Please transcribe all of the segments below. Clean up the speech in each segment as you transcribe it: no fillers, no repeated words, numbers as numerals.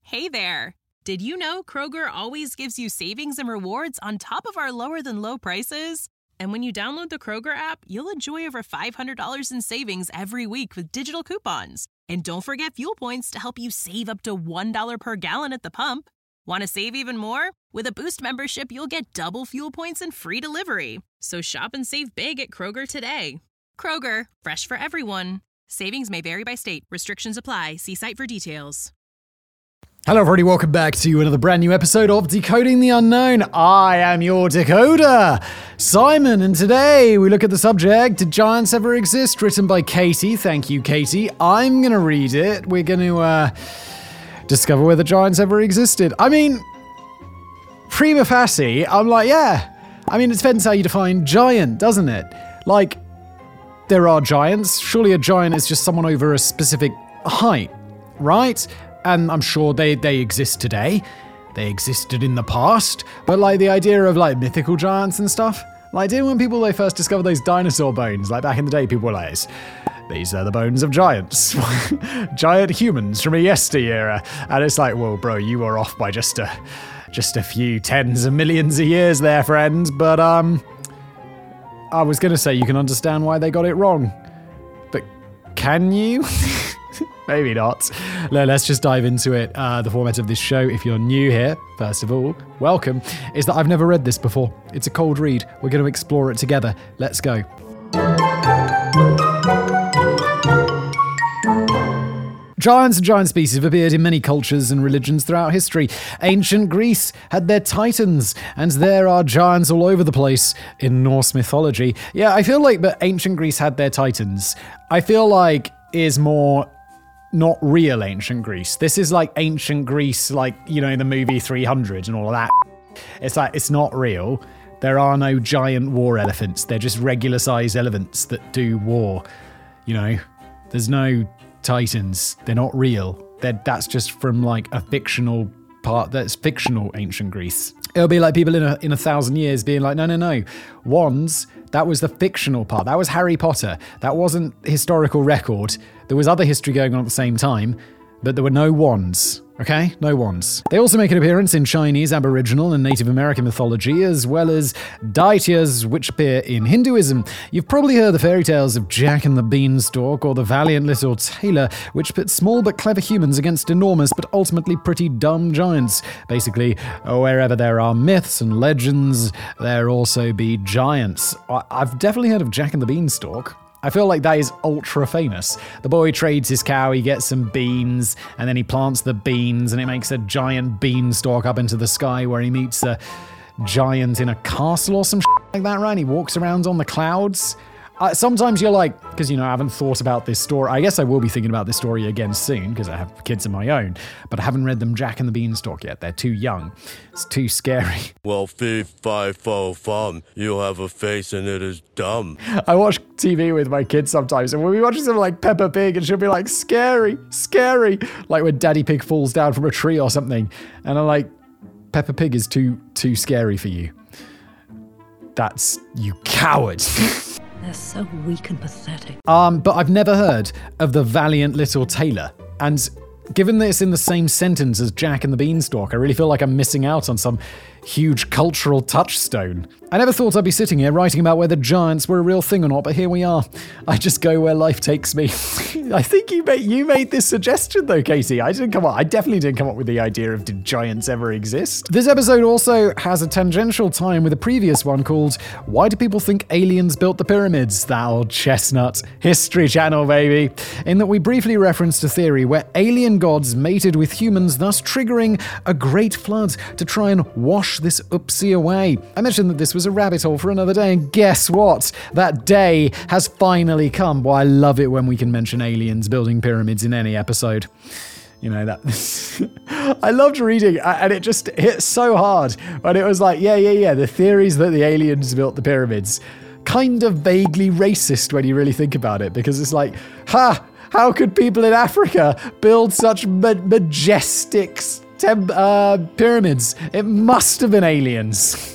Hey there! Did you know Kroger always gives you savings and rewards on top of our lower-than-low prices? And when you download the Kroger app, you'll enjoy over $500 in savings every week with digital coupons. And don't forget fuel points to help you save up to $1 per gallon at the pump. Want to save even more? With a Boost membership, you'll get double fuel points and free delivery. So shop and save big at Kroger today. Kroger, fresh for everyone. Savings may vary by state. Restrictions apply. See site for details. Hello everybody, welcome back to another brand new episode of Decoding the Unknown. I am your decoder, Simon, and today we look at the subject, Did Giants Ever Exist? Written by Katie. Thank you, Katie. I'm going to read it. We're going to discover whether giants ever existed. I mean, prima facie, I'm like, yeah. I mean, it depends how you define giant, doesn't it? Like, there are giants. Surely a giant is just someone over a specific height, right? And I'm sure they exist today. They existed in the past. But like the idea of like mythical giants and stuff. Like, didn't when people they first discovered those dinosaur bones, like back in the day, people were like, these are the bones of giants. Giant humans from a yesteryear. And it's like, well, bro, you were off by just a few tens of millions of years there, friend. But I was gonna say you can understand why they got it wrong. But can you? Maybe not. Let's just dive into it. The format of this show, if you're new here, first of all, welcome, is that I've never read this before. It's a cold read. We're going to explore it together. Let's go. Giants and giant species have appeared in many cultures and religions throughout history. Ancient Greece had their titans, and there are giants all over the place in Norse mythology. Yeah, I feel like that ancient Greece had their titans. I feel like is more not real ancient Greece. This is like ancient Greece, like, you know, the movie 300 and all of that. It's like, it's not real. There are no giant war elephants. They're just regular sized elephants that do war. You know, there's no titans. They're not real. That's just from like a fictional part. That's fictional ancient Greece. It'll be like people in a 1,000 years being like, no. Wands, that was the fictional part. That was Harry Potter. That wasn't historical record. There was other history going on at the same time, but there were no wands. Okay? No wands. They also make an appearance in Chinese, Aboriginal, and Native American mythology, as well as daityas, which appear in Hinduism. You've probably heard the fairy tales of Jack and the Beanstalk, or the valiant little tailor, which pit small but clever humans against enormous but ultimately pretty dumb giants. Basically, wherever there are myths and legends, there also be giants. I've definitely heard of Jack and the Beanstalk. I feel like that is ultra famous. The boy trades his cow, he gets some beans, and then he plants the beans, and it makes a giant beanstalk up into the sky where he meets a giant in a castle or some shit like that, right? And he walks around on the clouds. Sometimes you're like, because, you know, I haven't thought about this story. I guess I will be thinking about this story again soon, because I have kids of my own, but I haven't read them Jack and the Beanstalk yet. They're too young. It's too scary. Well, fee, fi, fo, fum, you have a face and it is dumb. I watch TV with my kids sometimes, and when we watch something like Peppa Pig, and she'll be like, scary, like when Daddy Pig falls down from a tree or something, and I'm like, Peppa Pig is too scary for you. That's, you coward. They're so weak and pathetic. But I've never heard of the valiant little tailor. And given that it's in the same sentence as Jack and the Beanstalk, I really feel like I'm missing out on some huge cultural touchstone. I never thought I'd be sitting here writing about whether giants were a real thing or not, but here we are. I just go where life takes me. I think you made this suggestion though, Katie. I definitely didn't come up with the idea of did giants ever exist? This episode also has a tangential tie-in with a previous one called Why Do People Think Aliens Built the Pyramids? That old chestnut. History Channel, baby. In that we briefly referenced a theory where alien gods mated with humans, thus triggering a great flood to try and wash this oopsie away. I mentioned that this was a rabbit hole for another day, and guess what? That day has finally come. Well, I love it when we can mention aliens building pyramids in any episode. You know, that I loved reading, and it just hit so hard. But it was like, yeah, the theories that the aliens built the pyramids. Kind of vaguely racist when you really think about it, because it's like, how could people in Africa build such majestic pyramids? It must have been aliens.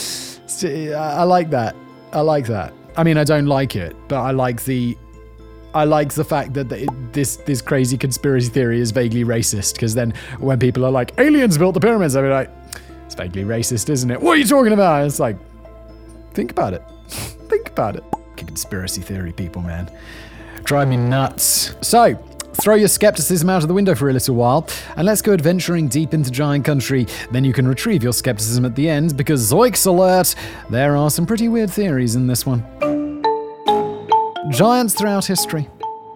I like that. I mean, I don't like it, but I like the I like the fact that this crazy conspiracy theory is vaguely racist, because then when people are like, aliens built the pyramids, I'll be like, it's vaguely racist, isn't it? What are you talking about? It's like, think about it. Think about it. Conspiracy theory people, man. Drive me nuts. So, throw your skepticism out of the window for a little while, and let's go adventuring deep into giant country. Then you can retrieve your skepticism at the end, because Zoiks alert, there are some pretty weird theories in this one. Giants throughout history.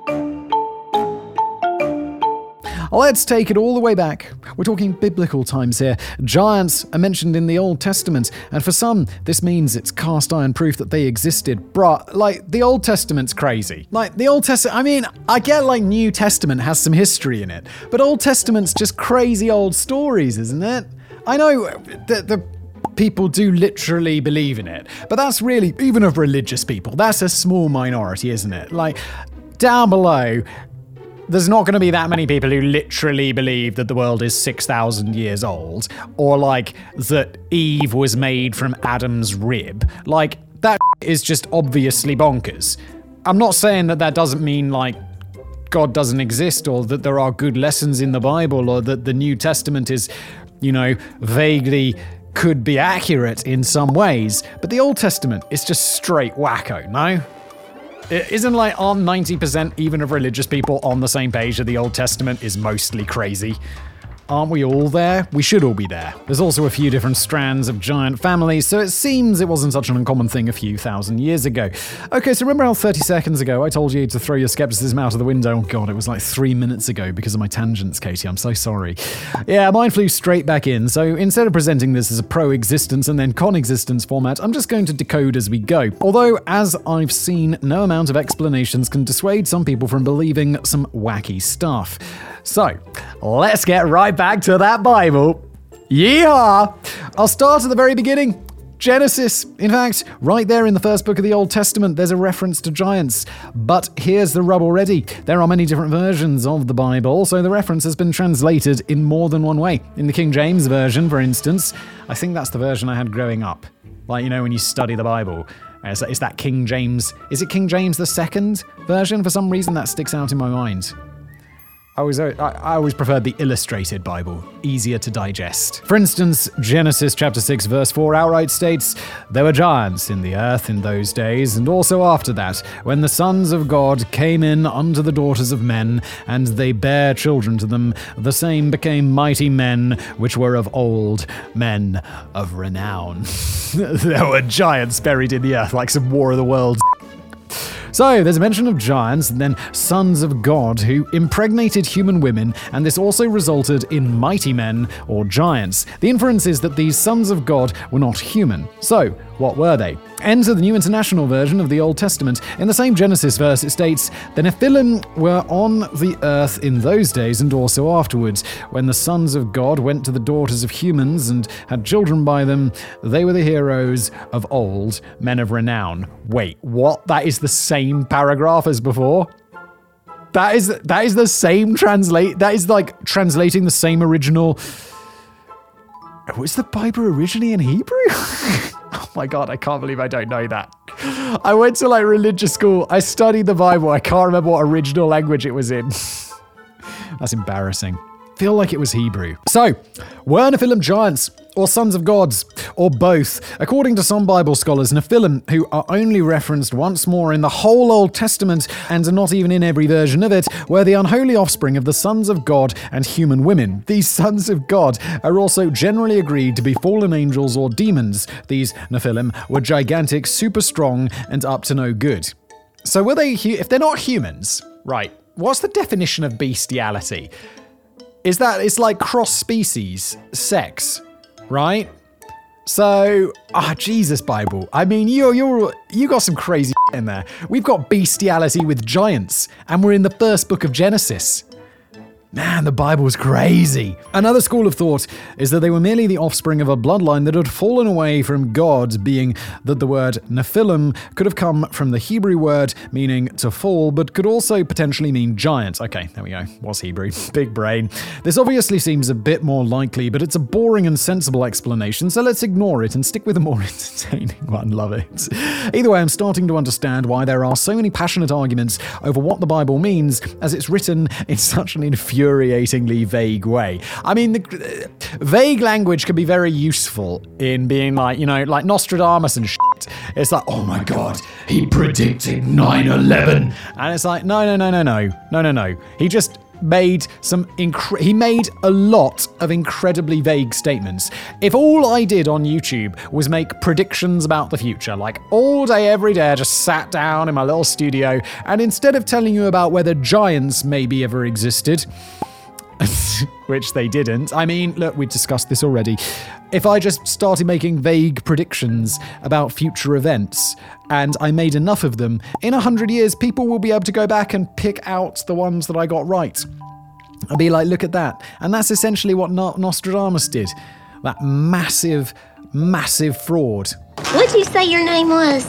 Let's take it all the way back. We're talking biblical times here. Giants are mentioned in the Old Testament, and for some, this means it's cast iron proof that they existed. Bruh, like, the Old Testament's crazy. Like, the Old Testament, I mean, I get like New Testament has some history in it, but Old Testament's just crazy old stories, isn't it? I know the people do literally believe in it, but that's really, even of religious people, that's a small minority, isn't it? Like, down below, there's not going to be that many people who literally believe that the world is 6,000 years old, or like that Eve was made from Adam's rib. Like, that is just obviously bonkers. I'm not saying that doesn't mean like God doesn't exist, or that there are good lessons in the Bible, or that the New Testament is, you know, vaguely could be accurate in some ways, but the Old Testament is just straight wacko, no? It isn't like, aren't 90% even of religious people on the same page that the Old Testament is mostly crazy? Aren't we all there? We should all be there. There's also a few different strands of giant families, so it seems it wasn't such an uncommon thing a few thousand years ago. Okay, so remember how 30 seconds ago I told you to throw your skepticism out of the window? Oh god, it was like 3 minutes ago because of my tangents, Katie. I'm so sorry. Yeah, mine flew straight back in, so instead of presenting this as a pro-existence and then con-existence format, I'm just going to decode as we go. Although, as I've seen, no amount of explanations can dissuade some people from believing some wacky stuff. So, let's get right back to that Bible. Yeehaw! I'll start at the very beginning. Genesis. In fact, right there in the first book of the Old Testament, there's a reference to giants. But here's the rub already. There are many different versions of the Bible, so the reference has been translated in more than one way. In the King James Version, for instance, I think that's the version I had growing up. Like, you know, when you study the Bible. Is that King James? Is it King James the second version? For some reason, that sticks out in my mind. I always preferred the illustrated Bible, easier to digest. For instance, Genesis chapter 6 verse 4 outright states, "There were giants in the earth in those days, and also after that, when the sons of God came in unto the daughters of men, and they bare children to them, the same became mighty men, which were of old, men of renown." There were giants buried in the earth, like some War of the Worlds. So, there's a mention of giants and then sons of God who impregnated human women, and this also resulted in mighty men or giants. The inference is that these sons of God were not human. So, what were they? Enter the New International Version of the Old Testament. In the same Genesis verse, it states, "The Nephilim were on the earth in those days and also afterwards. When the sons of God went to the daughters of humans and had children by them, they were the heroes of old, men of renown." Wait, what? That is the same paragraph as before? That is the same that is like translating the same original. Was the Bible originally in Hebrew? Oh my god, I can't believe I don't know that. I went to like religious school. I studied the Bible. I can't remember what original language it was in. That's embarrassing. Feel like it was Hebrew. So, were Nephilim giants or sons of gods, or both? According to some Bible scholars, Nephilim, who are only referenced once more in the whole Old Testament and are not even in every version of it, were the unholy offspring of the sons of God and human women. These sons of God are also generally agreed to be fallen angels or demons. These Nephilim were gigantic, super strong, and up to no good. So were they, if they're not humans, right, what's the definition of bestiality? Is that, it's like cross-species sex, right? So, Jesus, Bible. I mean, you got some crazy in there. We've got bestiality with giants, and we're in the first book of Genesis. Man, the Bible's crazy. Another school of thought is that they were merely the offspring of a bloodline that had fallen away from God, being that the word Nephilim could have come from the Hebrew word meaning to fall, but could also potentially mean giant. Okay, there we go. Was Hebrew. Big brain. This obviously seems a bit more likely, but it's a boring and sensible explanation, so let's ignore it and stick with a more entertaining one. Love it. Either way, I'm starting to understand why there are so many passionate arguments over what the Bible means, as it's written in such an infuriatingly vague way. I mean, the vague language can be very useful in being like, like Nostradamus and shit. It's like, oh my God, he predicted 9/11. And it's like, no. He just made he made a lot of incredibly vague statements. If all I did on YouTube was make predictions about the future, like all day, every day, I just sat down in my little studio, and instead of telling you about whether giants maybe ever existed, which they didn't. I mean, look, we discussed this already. If I just started making vague predictions about future events, and I made enough of them, in 100 years, people will be able to go back and pick out the ones that I got right. I'll be like, look at that. And that's essentially what Nostradamus did. That massive, massive fraud. What'd you say your name was?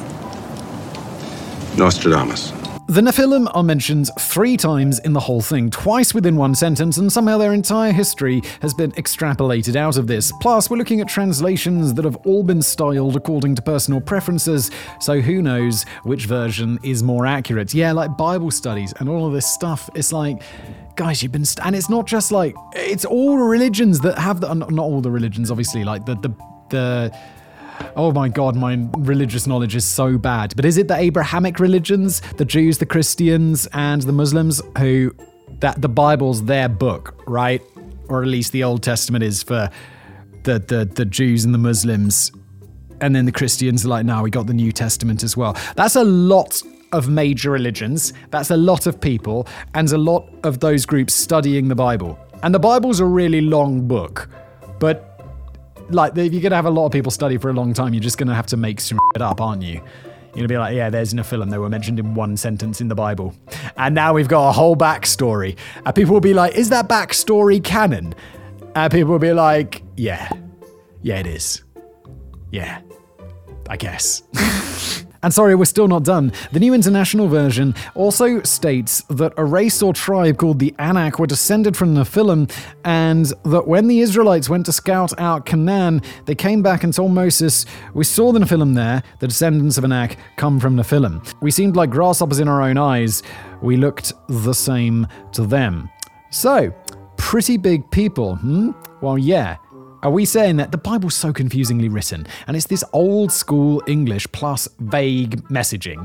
Nostradamus. The Nephilim are mentioned 3 times in the whole thing, twice within one sentence, and somehow their entire history has been extrapolated out of this. Plus, we're looking at translations that have all been styled according to personal preferences, so who knows which version is more accurate. Yeah, like Bible studies and all of this stuff. It's like, guys, you've been... and it's not just like... it's all religions that have... not all the religions, obviously, like the oh my God, my religious knowledge is so bad. But is it the Abrahamic religions, the Jews, the Christians, and the Muslims, that the Bible's their book, right? Or at least the Old Testament is for the Jews and the Muslims. And then the Christians are like, no, we got the New Testament as well. That's a lot of major religions. That's a lot of people, and a lot of those groups studying the Bible. And the Bible's a really long book, but like, if you're going to have a lot of people study for a long time, you're just going to have to make some shit up, aren't you? You're going to be like, yeah, there's Nephilim. They were mentioned in one sentence in the Bible. And now we've got a whole backstory. And people will be like, is that backstory canon? And people will be like, yeah, it is. Yeah, I guess. And sorry, we're still not done. The New International Version also states that a race or tribe called the Anak were descended from Nephilim, and that when the Israelites went to scout out Canaan, they came back and told Moses, we saw the Nephilim there, the descendants of Anak come from Nephilim. We seemed like grasshoppers in our own eyes. We looked the same to them. So, pretty big people, Well, yeah. Are we saying that the Bible's so confusingly written, and it's this old school English plus vague messaging?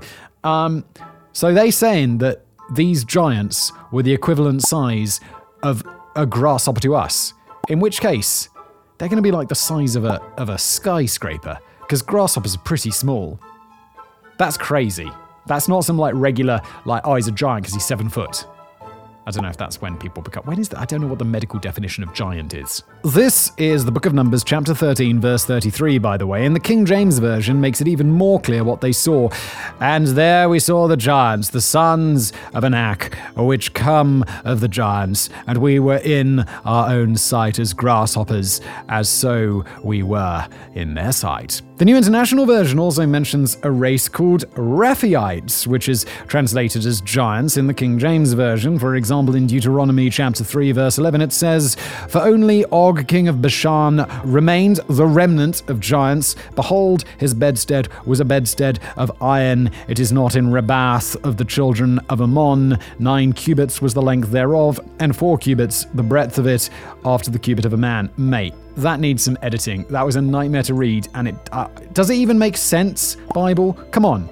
So they saying that these giants were the equivalent size of a grasshopper to us, in which case they're going to be like the size of a skyscraper, because grasshoppers are pretty small. That's crazy. That's not some like regular, like, oh, he's a giant because he's 7 foot. I don't know if that's when people become... when is that? I don't know what the medical definition of giant is. This is the Book of Numbers, chapter 13, verse 33, by the way, and the King James Version makes it even more clear what they saw. And there we saw the giants, the sons of Anak, which come of the giants, and we were in our own sight as grasshoppers, as so we were in their sight. The New International Version also mentions a race called Rephaites, which is translated as giants in the King James Version. For example, in Deuteronomy chapter 3, verse 11, it says, for only Og, king of Bashan, remained the remnant of giants. Behold, his bedstead was a bedstead of iron. It is not in Rebath of the children of Ammon. 9 cubits was the length thereof, and 4 cubits the breadth of it, after the cubit of a man. Mate, that needs some editing. That was a nightmare to read, and does it even make sense, Bible? Come on.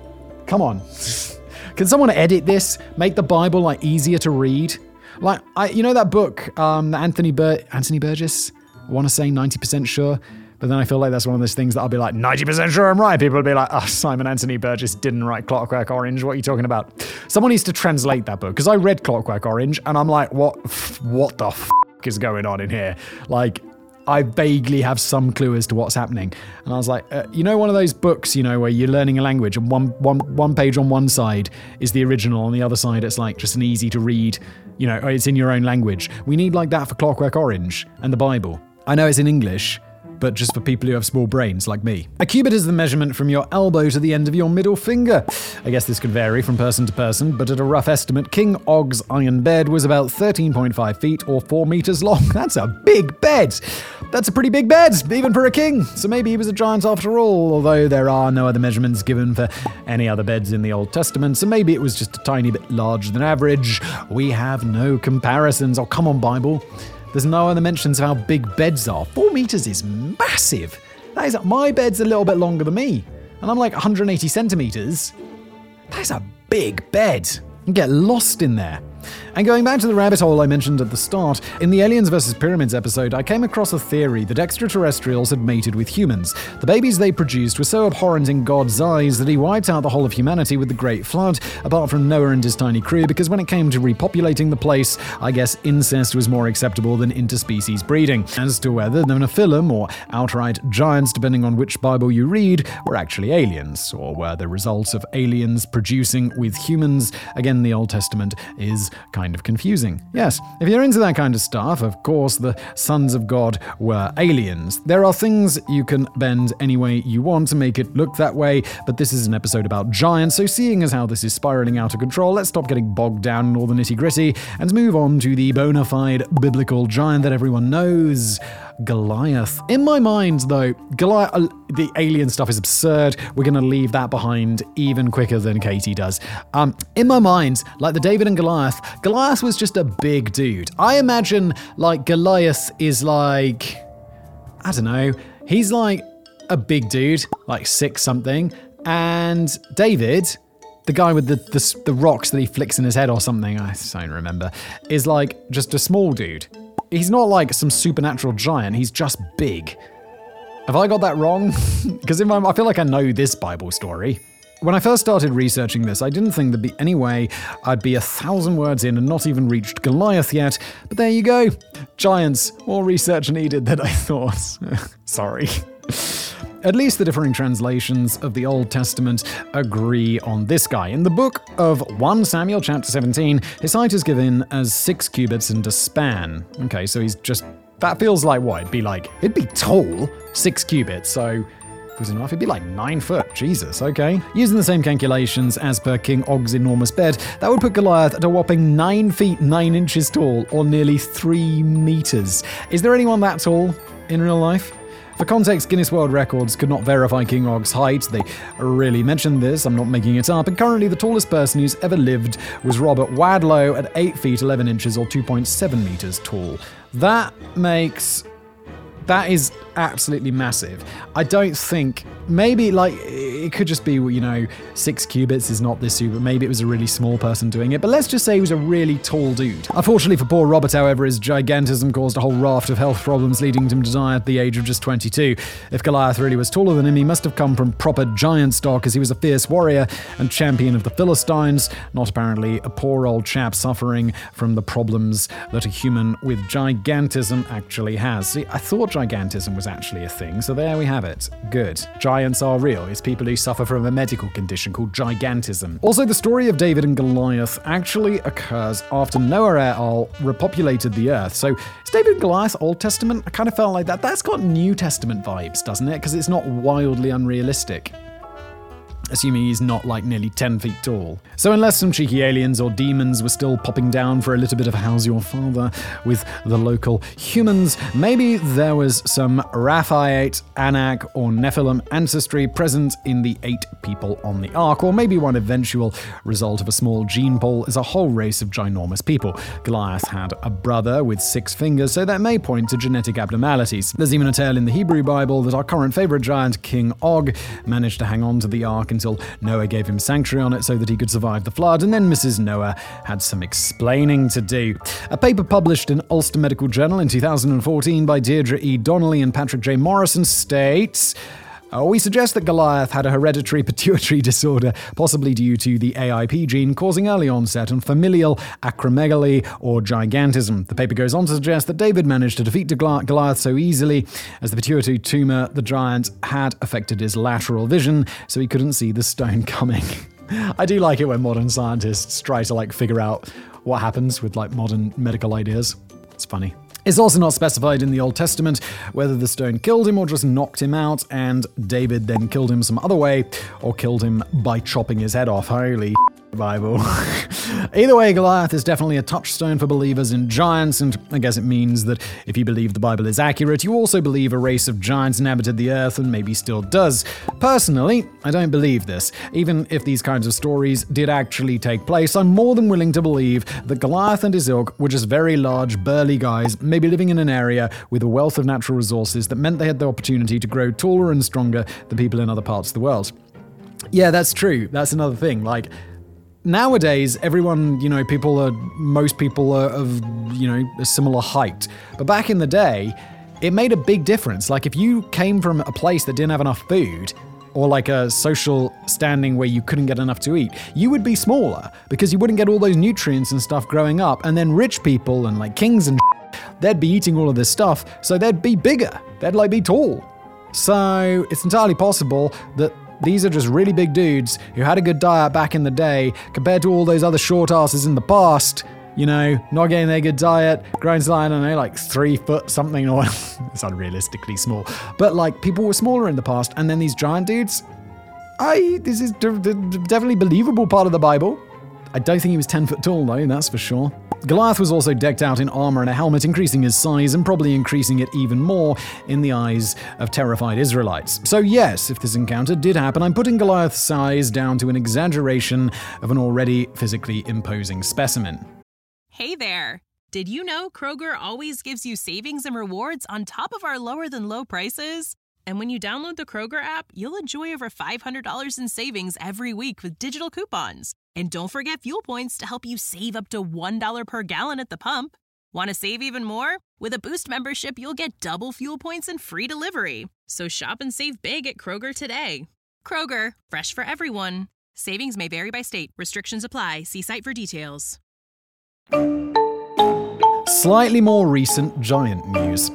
Can someone edit this? Make the Bible like easier to read? Like, that book, Anthony Burgess? I want to say 90% sure, but then I feel like that's one of those things that I'll be like, 90% sure I'm right. People will be like, oh, Simon Anthony Burgess didn't write Clockwork Orange. What are you talking about? Someone needs to translate that book, because I read Clockwork Orange, and I'm like, what the f*** is going on in here? Like, I vaguely have some clue as to what's happening. And I was like, one of those books, where you're learning a language and one page on one side is the original, on the other side it's like just an easy to read, it's in your own language. We need like that for Clockwork Orange and the Bible. I know it's in English, but just for people who have small brains like me. A cubit is the measurement from your elbow to the end of your middle finger. I guess this could vary from person to person, but at a rough estimate, King Og's iron bed was about 13.5 feet or 4 meters long. That's a big bed. That's a pretty big bed, even for a king. So maybe he was a giant after all, although there are no other measurements given for any other beds in the Old Testament, so maybe it was just a tiny bit larger than average. We have no comparisons. Oh, come on, Bible. There's no other mentions of how big beds are. 4 meters is massive. My bed's a little bit longer than me, and I'm like 180 centimeters. That's a big bed. You get lost in there. And going back to the rabbit hole I mentioned at the start, in the Aliens vs. Pyramids episode, I came across a theory that extraterrestrials had mated with humans. The babies they produced were so abhorrent in God's eyes that he wiped out the whole of humanity with the Great Flood, apart from Noah and his tiny crew, because when it came to repopulating the place, I guess incest was more acceptable than interspecies breeding. As to whether the Nephilim, or outright giants depending on which Bible you read, were actually aliens, or were the results of aliens producing with humans, again the Old Testament is kind of confusing. Yes, if you're into that kind of stuff, of course the sons of God were aliens. There are things you can bend any way you want to make it look that way, but this is an episode about giants, so seeing as how this is spiraling out of control, let's stop getting bogged down in all the nitty-gritty and move on to the bona fide biblical giant that everyone knows, Goliath. In my mind, though, Goliath, the alien stuff is absurd. We're going to leave that behind even quicker than Katie does. In my mind, like the David and Goliath was just a big dude. I imagine, like, Goliath is like, I don't know, he's like a big dude, like 6 something, and David, the guy with the rocks that he flicks in his head or something, I don't remember, is like just a small dude. He's not like some supernatural giant, he's just big. Have I got that wrong? Because I feel like I know this Bible story. When I first started researching this, I didn't think there'd be any way I'd be 1,000 words in and not even reached Goliath yet, but there you go. Giants, more research needed than I thought. Sorry. At least the differing translations of the Old Testament agree on this guy. In the book of 1 Samuel chapter 17, his height is given as 6 cubits and a span. Okay, so he's just, that feels like what? It'd be tall, 6 cubits, so it'd be like 9 foot. Jesus, okay. Using the same calculations as per King Og's enormous bed, that would put Goliath at a whopping 9 feet 9 inches tall, or nearly 3 meters. Is there anyone that tall in real life? For context, Guinness World Records could not verify King Og's height. They really mentioned this, I'm not making it up, and currently the tallest person who's ever lived was Robert Wadlow at 8 feet 11 inches or 2.7 meters tall. That is absolutely massive. I don't think, maybe it could just be, 6 cubits is not this super, maybe it was a really small person doing it, but let's just say he was a really tall dude. Unfortunately for poor Robert, however, his gigantism caused a whole raft of health problems, leading him to die at the age of just 22. If Goliath really was taller than him, he must have come from proper giant stock, as he was a fierce warrior and champion of the Philistines, not apparently a poor old chap suffering from the problems that a human with gigantism actually has. See, I thought gigantism was actually a thing, so there we have it. Good. Giants are real. It's people who suffer from a medical condition called gigantism. Also, the story of David and Goliath actually occurs after Noah et al. Repopulated the earth. So, is David and Goliath Old Testament? I kind of felt like that. That's got New Testament vibes, doesn't it? Because it's not wildly unrealistic. Assuming he's not like nearly 10 feet tall. So unless some cheeky aliens or demons were still popping down for a little bit of how's your father with the local humans, maybe there was some Raphaite, Anak, or Nephilim ancestry present in the 8 people on the Ark, or maybe one eventual result of a small gene pool is a whole race of ginormous people. Goliath had a brother with 6 fingers, so that may point to genetic abnormalities. There's even a tale in the Hebrew Bible that our current favorite giant, King Og, managed to hang on to the Ark until Noah gave him sanctuary on it so that he could survive the flood, and then Mrs. Noah had some explaining to do. A paper published in Ulster Medical Journal in 2014 by Deirdre E. Donnelly and Patrick J. Morrison states, We suggest that Goliath had a hereditary pituitary disorder, possibly due to the AIP gene, causing early onset and familial acromegaly or gigantism. The paper goes on to suggest that David managed to defeat Goliath so easily as the pituitary tumor, the giant, had affected his lateral vision, so he couldn't see the stone coming. I do like it when modern scientists try to figure out what happens with modern medical ideas. It's funny. It's also not specified in the Old Testament whether the stone killed him or just knocked him out, and David then killed him some other way, or killed him by chopping his head off. Holy Bible. Either way, Goliath is definitely a touchstone for believers in giants, and I guess it means that if you believe the Bible is accurate, you also believe a race of giants inhabited the earth and maybe still does. Personally, I don't believe this. Even if these kinds of stories did actually take place, I'm more than willing to believe that Goliath and his ilk were just very large, burly guys, maybe living in an area with a wealth of natural resources that meant they had the opportunity to grow taller and stronger than people in other parts of the world. Yeah, that's true. That's another thing. Nowadays, everyone, most people are of, a similar height. But back in the day, it made a big difference. If you came from a place that didn't have enough food, or a social standing where you couldn't get enough to eat, you would be smaller because you wouldn't get all those nutrients and stuff growing up. And then rich people and kings and they'd be eating all of this stuff, so they'd be bigger. They'd be tall. So it's entirely possible that these are just really big dudes who had a good diet back in the day compared to all those other short asses in the past, not getting their good diet, growing to, 3 foot something, or it's unrealistically small. But people were smaller in the past, and then these giant dudes, this is definitely believable part of the Bible. I don't think he was 10 foot tall though, that's for sure. Goliath was also decked out in armor and a helmet, increasing his size and probably increasing it even more in the eyes of terrified Israelites. So yes, if this encounter did happen, I'm putting Goliath's size down to an exaggeration of an already physically imposing specimen. Hey there! Did you know Kroger always gives you savings and rewards on top of our lower-than-low prices? And when you download the Kroger app, you'll enjoy over $500 in savings every week with digital coupons. And don't forget fuel points to help you save up to $1 per gallon at the pump. Want to save even more? With a Boost membership, you'll get double fuel points and free delivery. So shop and save big at Kroger today. Kroger, fresh for everyone. Savings may vary by state. Restrictions apply. See site for details. Slightly more recent giant news.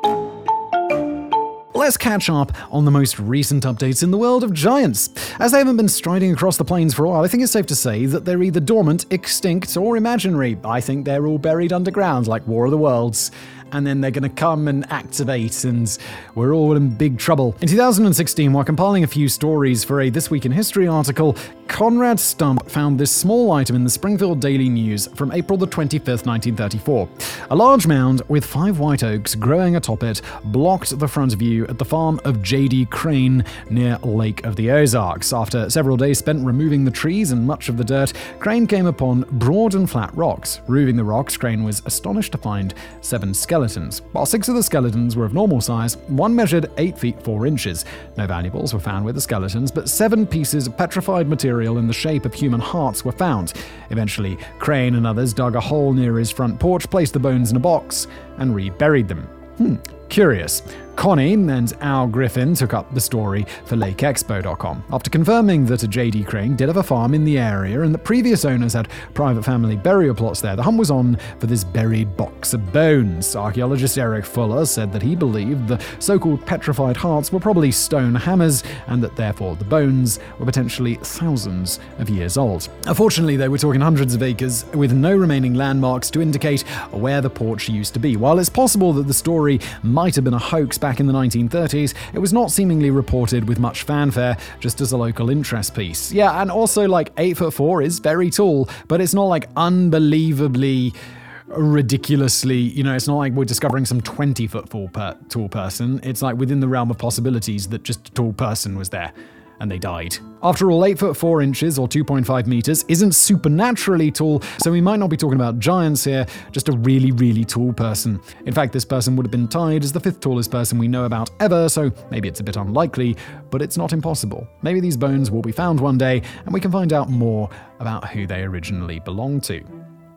Let's catch up on the most recent updates in the world of giants. As they haven't been striding across the plains for a while, I think it's safe to say that they're either dormant, extinct, or imaginary. I think they're all buried underground like War of the Worlds. And then they're going to come and activate, and we're all in big trouble. In 2016, while compiling a few stories for a This Week in History article, Conrad Stump found this small item in the Springfield Daily News from April the 25th, 1934. A large mound with 5 white oaks growing atop it blocked the front view at the farm of J.D. Crane near Lake of the Ozarks. After several days spent removing the trees and much of the dirt, Crane came upon broad and flat rocks. Removing the rocks, Crane was astonished to find 7 skeletons. While 6 of the skeletons were of normal size, one measured 8 feet 4 inches. No valuables were found with the skeletons, but 7 pieces of petrified material in the shape of human hearts were found. Eventually, Crane and others dug a hole near his front porch, placed the bones in a box, and reburied them. Curious. Connie and Al Griffin took up the story for LakeExpo.com. After confirming that a J.D. Crane did have a farm in the area and the previous owners had private family burial plots there, the hunt was on for this buried box of bones. Archaeologist Eric Fuller said that he believed the so-called petrified hearts were probably stone hammers and that therefore the bones were potentially thousands of years old. Unfortunately, though, we're talking hundreds of acres with no remaining landmarks to indicate where the porch used to be. While it's possible that the story might have been a hoax back in the 1930s, it was not seemingly reported with much fanfare, just as a local interest piece. Yeah, and also 8'4" is very tall, but it's not unbelievably ridiculously, it's not like we're discovering some 20-foot tall person. It's within the realm of possibilities that just a tall person was there. And they died. After all, 8'4" or 2.5 meters isn't supernaturally tall, so we might not be talking about giants here, just a really, really tall person. In fact, this person would have been tied as the 5th tallest person we know about ever, so maybe it's a bit unlikely, but it's not impossible. Maybe these bones will be found one day, and we can find out more about who they originally belonged to.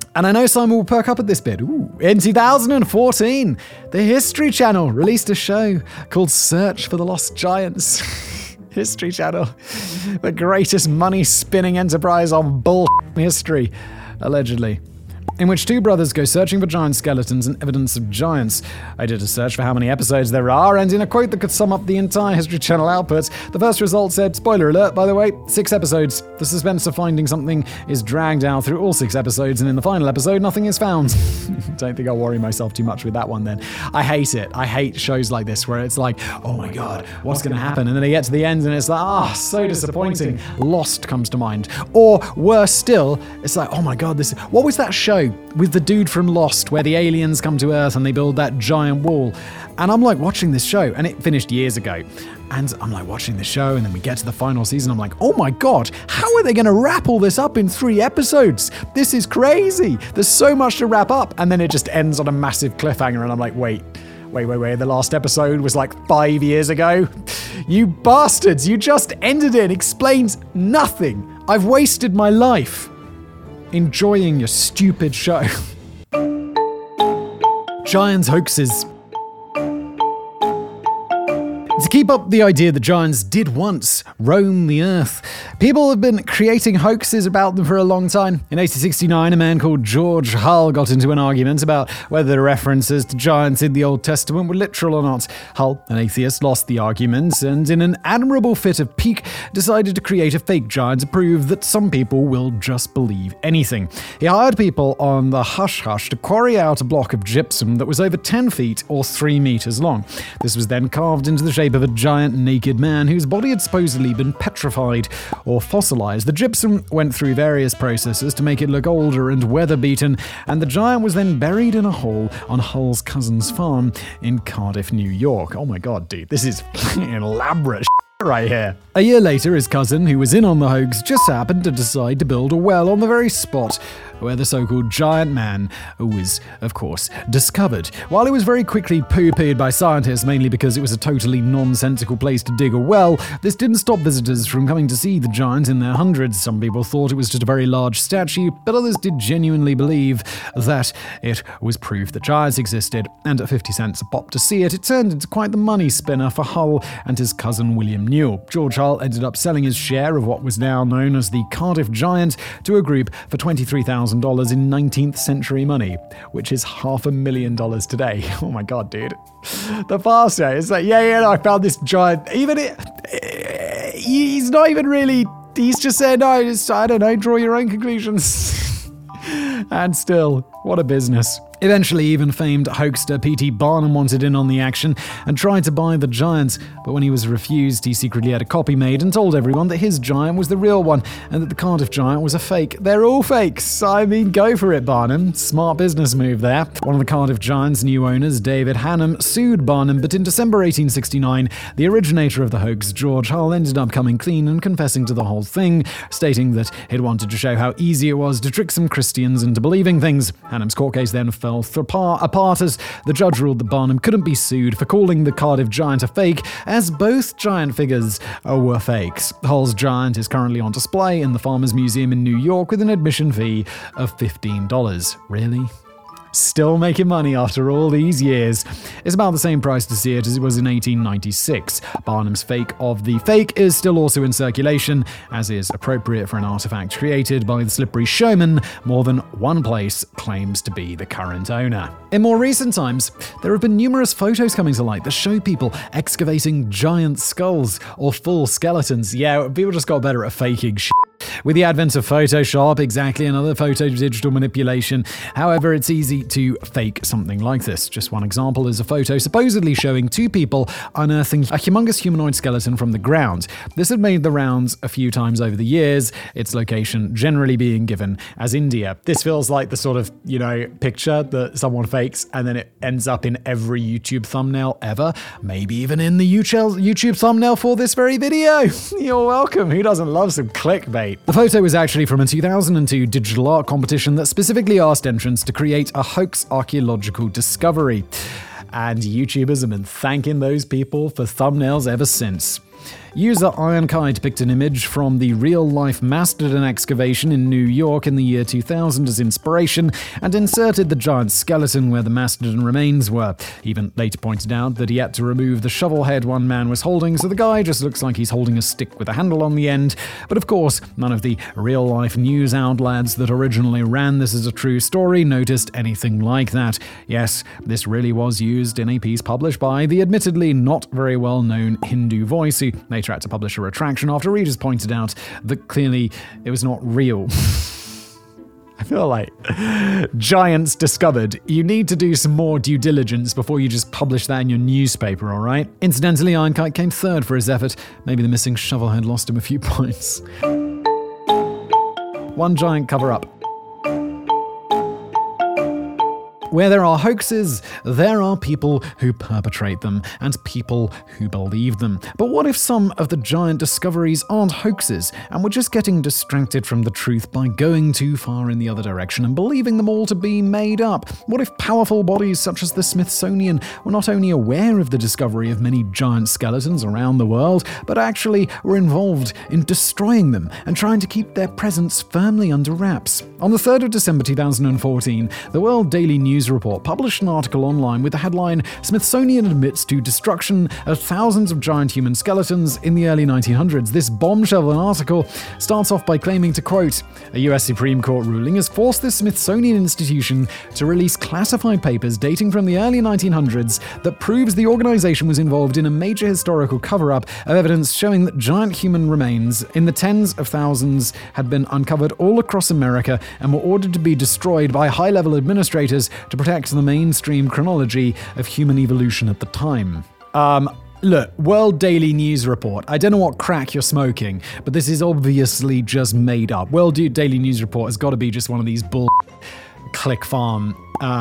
And I know Simon will perk up at this bit. Ooh. In 2014, the History Channel released a show called Search for the Lost Giants. History Channel, the greatest money-spinning enterprise on bull history, allegedly, in which two brothers go searching for giant skeletons and evidence of giants. I did a search for how many episodes there are, and in a quote that could sum up the entire History Channel output, the first result said, spoiler alert, by the way, 6 episodes. The suspense of finding something is dragged out through all 6 episodes, and in the final episode, nothing is found. Don't think I'll worry myself too much with that one then. I hate it. I hate shows like this where it's like, oh my god, what's going to happen? And then they get to the end and it's like, so disappointing. Lost comes to mind. Or worse still, it's like, oh my god, what was that show with the dude from Lost where the aliens come to Earth and they build that giant wall? And I'm like watching this show, and it finished years ago. And I'm like watching the show, and then we get to the final season. I'm like, oh my god, how are they going to wrap all this up in 3 episodes? This is crazy. There's so much to wrap up. And then it just ends on a massive cliffhanger. And I'm like, wait. The last episode was like 5 years ago. You bastards, you just ended it. Explains nothing. I've wasted my life enjoying your stupid show. Giants hoaxes. To keep up the idea that giants did once roam the earth, people have been creating hoaxes about them for a long time. In 1869, a man called George Hull got into an argument about whether the references to giants in the Old Testament were literal or not. Hull, an atheist, lost the argument and, in an admirable fit of pique, decided to create a fake giant to prove that some people will just believe anything. He hired people on the Hush Hush to quarry out a block of gypsum that was over 10 feet or 3 meters long. This was then carved into the shape of a giant naked man whose body had supposedly been petrified or fossilized. The gypsum went through various processes to make it look older and weather-beaten, and the giant was then buried in a hole on Hull's cousin's farm in Cardiff, New York. Oh my god, dude, this is elaborate right here. A year later, his cousin, who was in on the hoax, just happened to decide to build a well on the very spot where the so-called giant man was, of course, discovered. While it was very quickly poo-pooed by scientists, mainly because it was a totally nonsensical place to dig a well, this didn't stop visitors from coming to see the giant in their hundreds. Some people thought it was just a very large statue, but others did genuinely believe that it was proof that giants existed, and at 50 cents a pop to see it, it turned into quite the money spinner for Hull and his cousin William Newell. George Hull ended up selling his share of what was now known as the Cardiff Giant to a group for $23,000 in 19th century money, which is $500,000 today. Oh my god, dude. The pastor is like, I found this giant. He's not even really, he's just saying, no, I don't know, draw your own conclusions. And still, what a business. Eventually, even famed hoaxer P.T. Barnum wanted in on the action and tried to buy the giant, but when he was refused, he secretly had a copy made and told everyone that his giant was the real one and that the Cardiff giant was a fake. They're all fakes. I mean, go for it, Barnum. Smart business move there. One of the Cardiff giant's new owners, David Hannum, sued Barnum, but in December 1869, the originator of the hoax, George Hull, ended up coming clean and confessing to the whole thing, stating that he'd wanted to show how easy it was to trick some Christians into believing things. Hannum's court case then fell apart as the judge ruled that Barnum couldn't be sued for calling the Cardiff giant a fake, as both giant figures were fakes. Hull's giant is currently on display in the Farmers Museum in New York with an admission fee of $15. Really? Still making money after all these years. It's about the same price to see it as it was in 1896. Barnum's fake of the fake is still also in circulation, as is appropriate for an artifact created by the slippery showman. More than one place claims to be the current owner. In more recent times, there have been numerous photos coming to light that show people excavating giant skulls or full skeletons. Yeah, people just got better at faking shit. With the advent of Photoshop, exactly, another photo-digital manipulation, however, it's easy to fake something like this. Just one example is a photo supposedly showing 2 people unearthing a humongous humanoid skeleton from the ground. This had made the rounds a few times over the years, its location generally being given as India. This feels like the sort of, picture that someone fakes and then it ends up in every YouTube thumbnail ever. Maybe even in the YouTube thumbnail for this very video. You're welcome. Who doesn't love some clickbait? The photo was actually from a 2002 digital art competition that specifically asked entrants to create a hoax archaeological discovery. And YouTubers have been thanking those people for thumbnails ever since. User Ironkite picked an image from the real-life Mastodon excavation in New York in the year 2000 as inspiration and inserted the giant skeleton where the Mastodon remains were. He even later pointed out that he had to remove the shovel head one man was holding, so the guy just looks like he's holding a stick with a handle on the end. But of course, none of the real-life news outlets that originally ran this as a true story noticed anything like that. Yes, this really was used in a piece published by the admittedly not very well-known Hindu Voice, who later had to publish a retraction after readers pointed out that clearly it was not real. I feel like giants discovered. You need to do some more due diligence before you just publish that in your newspaper, all right? Incidentally, Ironkite came third for his effort. Maybe the missing shovel head lost him a few points. One giant cover-up. Where there are hoaxes, there are people who perpetrate them and people who believe them. But what if some of the giant discoveries aren't hoaxes and we're just getting distracted from the truth by going too far in the other direction and believing them all to be made up? What if powerful bodies such as the Smithsonian were not only aware of the discovery of many giant skeletons around the world, but actually were involved in destroying them and trying to keep their presence firmly under wraps? On the 3rd of December 2014, the World Daily News Report published an article online with the headline, "Smithsonian admits to destruction of thousands of giant human skeletons in the early 1900s. This bombshell article starts off by claiming to, quote, "A US Supreme Court ruling has forced the Smithsonian Institution to release classified papers dating from the early 1900s that proves the organization was involved in a major historical cover-up of evidence showing that giant human remains in the tens of thousands had been uncovered all across America and were ordered to be destroyed by high-level administrators to protect the mainstream chronology of human evolution at the time." Look, World Daily News Report. I don't know what crack you're smoking, but this is obviously just made up. World Daily News Report has got to be just one of these click farm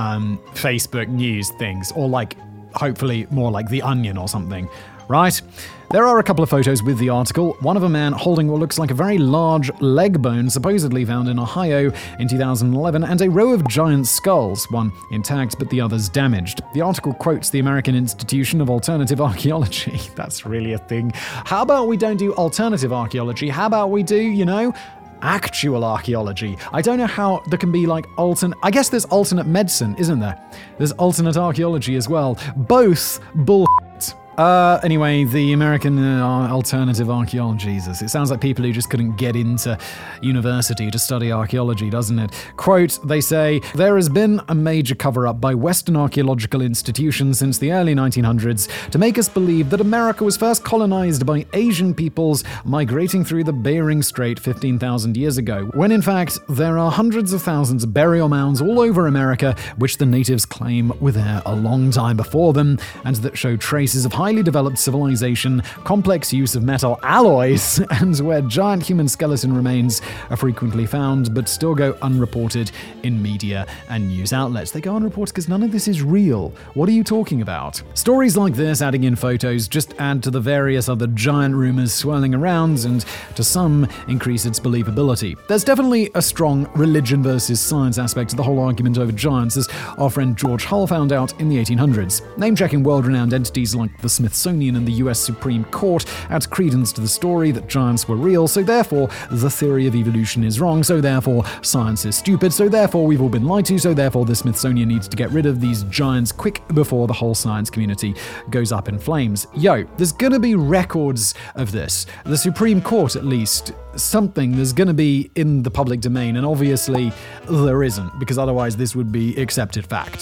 Facebook news things, or like, hopefully more like The Onion or something, right? There are a couple of photos with the article, one of a man holding what looks like a very large leg bone supposedly found in Ohio in 2011, and a row of giant skulls, one intact but the others damaged. The article quotes the American Institution of Alternative Archaeology. That's really a thing. How about we don't do alternative archaeology? How about we do, actual archaeology? I don't know how there can be like I guess there's alternate medicine, isn't there? There's alternate archaeology as well. Both bullshit. Anyway, the American Alternative Archaeology, Jesus, it sounds like people who just couldn't get into university to study archaeology, doesn't it? Quote, they say, "There has been a major cover-up by Western archaeological institutions since the early 1900s to make us believe that America was first colonized by Asian peoples migrating through the Bering Strait 15,000 years ago, when in fact there are hundreds of thousands of burial mounds all over America which the natives claim were there a long time before them, and that show traces of highly developed civilization, complex use of metal alloys, and where giant human skeleton remains are frequently found but still go unreported in media and news outlets." They go unreported because none of this is real. What are you talking about? Stories like this, adding in photos, just add to the various other giant rumors swirling around and, to some, increase its believability. There's definitely a strong religion versus science aspect to the whole argument over giants, as our friend George Hull found out in the 1800s. Name-checking world-renowned entities like the Smithsonian and the US Supreme Court adds credence to the story that giants were real, so therefore the theory of evolution is wrong, so therefore science is stupid, so therefore we've all been lied to, so therefore the Smithsonian needs to get rid of these giants quick before the whole science community goes up in flames. Yo, there's gonna be records of this. The Supreme Court, at least, something there's gonna be in the public domain, and obviously there isn't, because otherwise this would be accepted fact.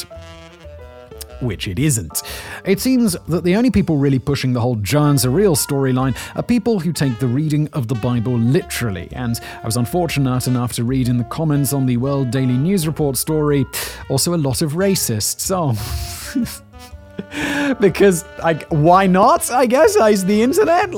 Which it isn't. It seems that the only people really pushing the whole giants are real storyline are people who take the reading of the Bible literally, and I was unfortunate enough to read in the comments on the World Daily News Report story also a lot of racists. Oh. Because, why not? I guess it's the internet.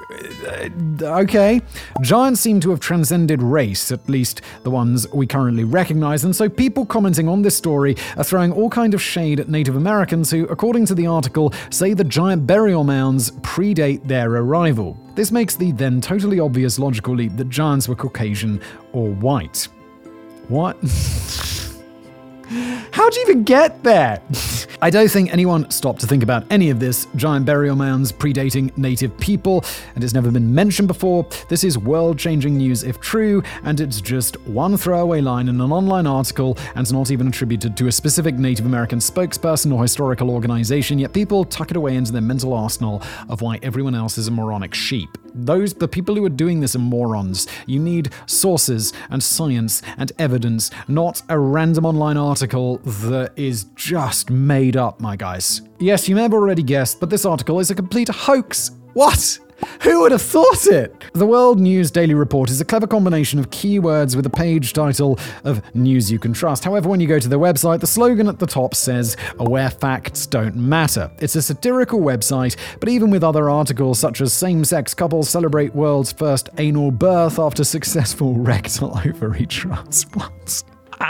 Okay. Giants seem to have transcended race, at least the ones we currently recognize, and so people commenting on this story are throwing all kind of shade at Native Americans who, according to the article, say the giant burial mounds predate their arrival. This makes the then totally obvious logical leap that giants were Caucasian or white. What? How'd you even get there? I don't think anyone stopped to think about any of this. Giant burial mounds predating native people, and it's never been mentioned before. This is world-changing news if true, and it's just one throwaway line in an online article, and it's not even attributed to a specific Native American spokesperson or historical organization, yet people tuck it away into their mental arsenal of why everyone else is a moronic sheep. The people who are doing this are morons. You need sources and science and evidence, not a random online article that is just made up, my guys. Yes, you may have already guessed, but this article is a complete hoax. What? Who would have thought it? The World News Daily Report is a clever combination of keywords with a page title of news you can trust. However, when you go to their website, the slogan at the top says, "Where facts don't matter." It's a satirical website, but even with other articles such as same-sex couples celebrate world's first anal birth after successful rectal ovary transplants.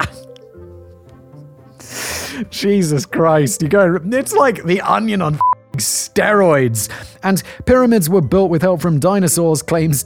Jesus Christ, it's like The Onion on steroids. And pyramids were built with help from dinosaurs, claims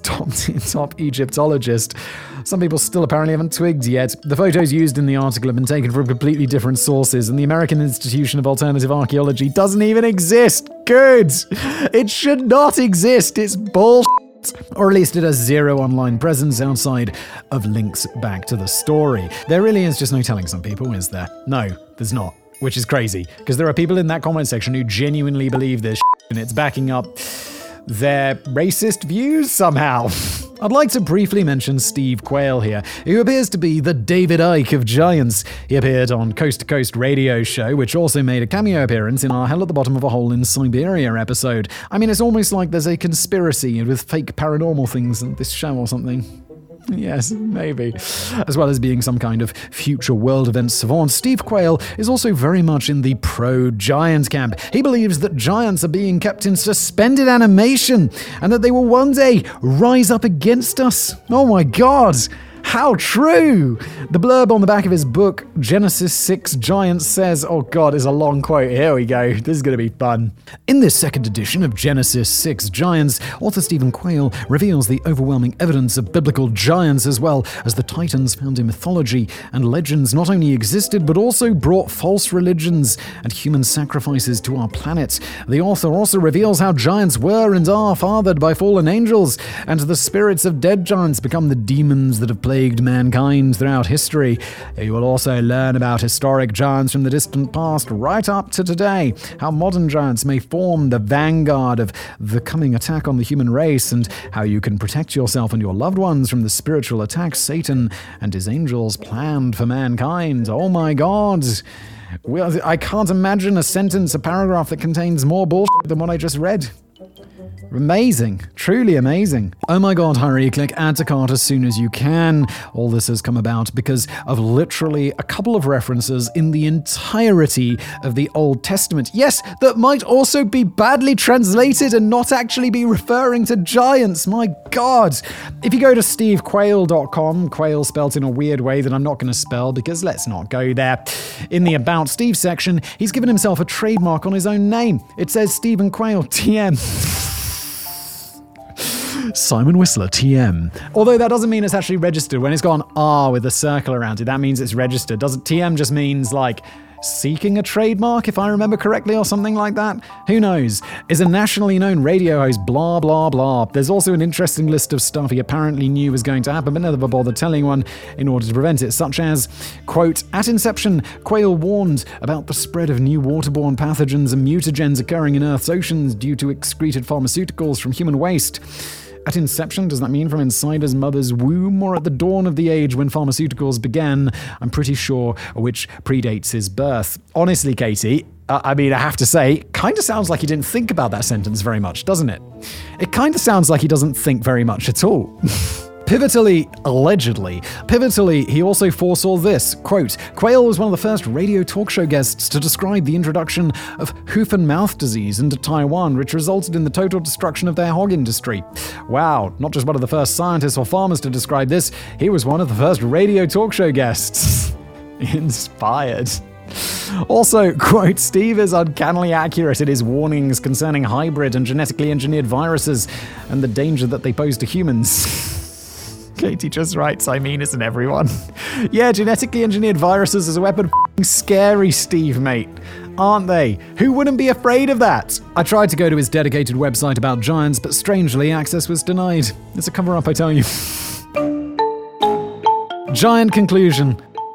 top Egyptologist. Some people still apparently haven't twigged yet. The photos used in the article have been taken from completely different sources, and the American Institution of Alternative Archaeology doesn't even exist. Good! It should not exist. It's bullshit. Or at least it has zero online presence outside of links back to the story. There really is just no telling some people, is there? No, there's not. Which is crazy, because there are people in that comment section who genuinely believe this and it's backing up their racist views somehow. I'd like to briefly mention Steve Quayle here, who appears to be the David Icke of giants. He appeared on Coast to Coast radio show, which also made a cameo appearance in our Hell at the Bottom of a Hole in Siberia episode. I mean, it's almost like there's a conspiracy with fake paranormal things in this show or something. Yes, maybe. As well as being some kind of future world event savant, Steve Quayle is also very much in the pro-giant camp. He believes that giants are being kept in suspended animation and that they will one day rise up against us. Oh my God! How true! The blurb on the back of his book, Genesis 6 Giants, says, oh God, it's a long quote. Here we go. This is going to be fun. In this second edition of Genesis 6 Giants, author Stephen Quayle reveals the overwhelming evidence of biblical giants as well as the titans found in mythology and legends not only existed but also brought false religions and human sacrifices to our planet. The author also reveals how giants were and are fathered by fallen angels, and the spirits of dead giants become the demons that have plagued mankind throughout history. You will also learn about historic giants from the distant past right up to today, how modern giants may form the vanguard of the coming attack on the human race, and how you can protect yourself and your loved ones from the spiritual attacks Satan and his angels planned for mankind. Oh my God! Well, I can't imagine a sentence, a paragraph that contains more bullshit than what I just read. Amazing. Truly amazing. Oh my God, hurry, click add to cart as soon as you can. All this has come about because of literally a couple of references in the entirety of the Old Testament. Yes, that might also be badly translated and not actually be referring to giants. My God. If you go to stevequayle.com, Quayle spelled in a weird way that I'm not going to spell because let's not go there. In the About Steve section, he's given himself a trademark on his own name. It says Stephen Quayle, TM. Simon Whistler, TM. Although that doesn't mean it's actually registered. When it's got an R with a circle around it, that means it's registered. Doesn't TM just means like seeking a trademark, if I remember correctly, or something like that? Who knows? Is a nationally known radio host, blah, blah, blah. There's also an interesting list of stuff he apparently knew was going to happen, but never bothered telling one in order to prevent it, such as, quote, at inception, Quayle warned about the spread of new waterborne pathogens and mutagens occurring in Earth's oceans due to excreted pharmaceuticals from human waste. At inception, does that mean from inside his mother's womb or at the dawn of the age when pharmaceuticals began? I'm pretty sure which predates his birth. Honestly, Katie, I have to say, kind of sounds like he didn't think about that sentence very much, doesn't it? It kind of sounds like he doesn't think very much at all. Pivotally, he also foresaw this, quote, Quayle was one of the first radio talk show guests to describe the introduction of hoof and mouth disease into Taiwan, which resulted in the total destruction of their hog industry. Wow, not just one of the first scientists or farmers to describe this, he was one of the first radio talk show guests. Inspired. Also, quote, Steve is uncannily accurate in his warnings concerning hybrid and genetically engineered viruses and the danger that they pose to humans. Katie just writes, I mean, isn't everyone? Yeah, genetically engineered viruses as a weapon. F***ing scary, Steve, mate. Aren't they? Who wouldn't be afraid of that? I tried to go to his dedicated website about giants, but strangely, access was denied. It's a cover-up, I tell you. Giant conclusion.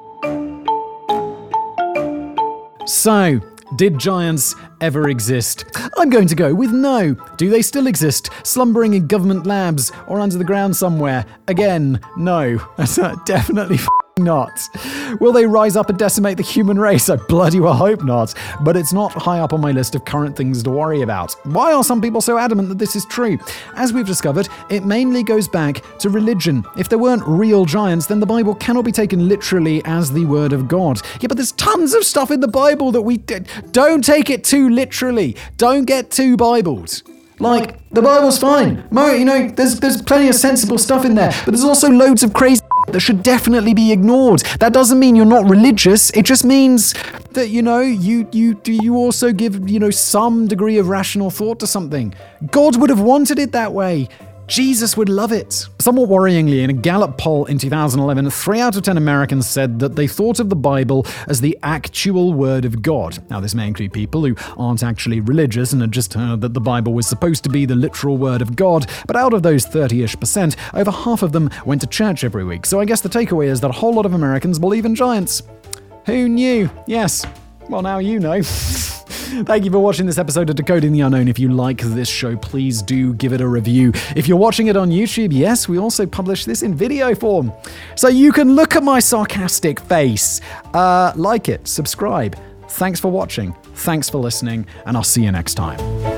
So, did giants ever exist? I'm going to go with no. Do they still exist, slumbering in government labs or under the ground somewhere? Again, no. Definitely not. Will they rise up and decimate the human race? I bloody well hope not. But it's not high up on my list of current things to worry about. Why are some people so adamant that this is true? As we've discovered, it mainly goes back to religion. If there weren't real giants, then the Bible cannot be taken literally as the word of God. Yeah, but there's tons of stuff in the Bible that we don't take it too literally. Don't get too Bibled. Like, the Bible's fine. There's plenty of sensible stuff in there, but there's also loads of crazy that should definitely be ignored. That doesn't mean you're not religious. It just means that, you also give, some degree of rational thought to something. God would have wanted it that way. Jesus would love it. Somewhat worryingly, in a Gallup poll in 2011, 3 out of 10 Americans said that they thought of the Bible as the actual word of God. Now, this may include people who aren't actually religious and had just heard that the Bible was supposed to be the literal word of God, but out of those 30-ish%, over half of them went to church every week. So I guess the takeaway is that a whole lot of Americans believe in giants. Who knew? Yes. Well, now you know. Thank you for watching this episode of Decoding the Unknown. If you like this show, please do give it a review. If you're watching it on YouTube, yes, we also publish this in video form. So you can look at my sarcastic face. Like it, subscribe. Thanks for watching. Thanks for listening, and I'll see you next time.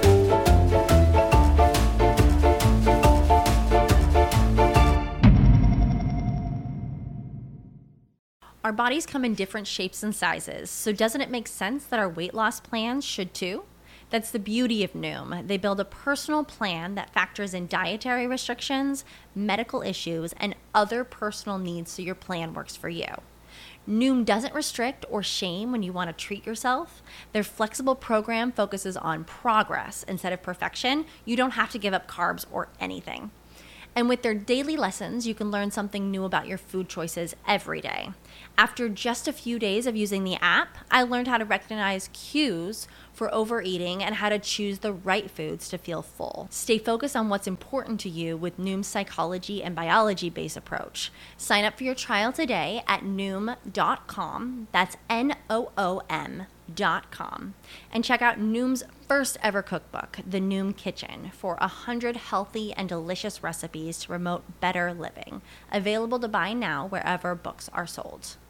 Our bodies come in different shapes and sizes, so doesn't it make sense that our weight loss plans should too? That's the beauty of Noom. They build a personal plan that factors in dietary restrictions, medical issues, and other personal needs so your plan works for you. Noom doesn't restrict or shame when you want to treat yourself. Their flexible program focuses on progress instead of perfection. You don't have to give up carbs or anything. And with their daily lessons, you can learn something new about your food choices every day. After just a few days of using the app, I learned how to recognize cues for overeating and how to choose the right foods to feel full. Stay focused on what's important to you with Noom's psychology and biology-based approach. Sign up for your trial today at Noom.com. That's Noom.com. And check out Noom's first ever cookbook, The Noom Kitchen, for 100 healthy and delicious recipes to promote better living. Available to buy now wherever books are sold.